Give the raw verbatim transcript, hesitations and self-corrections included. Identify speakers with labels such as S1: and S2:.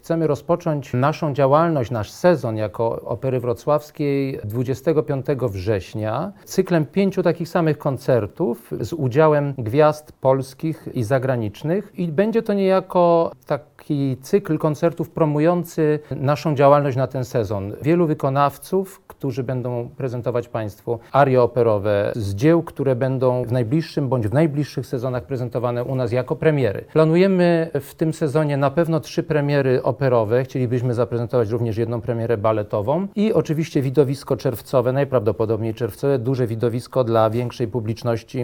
S1: chcemy rozpocząć naszą działalność, nasz sezon jako Opery Wrocławskiej dwudziestego piątego września cyklem pięciu takich samych koncertów z udziałem gwiazd polskich i zagranicznych i będzie to niejako taki cykl koncertów promujący naszą działalność na ten sezon. Wielu wykonawców, którzy będą prezentować Państwu arie operowe z dzieł, które będą w najbliższym bądź w najbliższych sezonach prezentowane u nas jako premiery. Planujemy w tym sezonie na pewno trzy premiery operowe. Chcielibyśmy zaprezentować również jedną premierę baletową i oczywiście widowisko czerwcowe, najprawdopodobniej czerwcowe, duże widowisko dla większej publiczności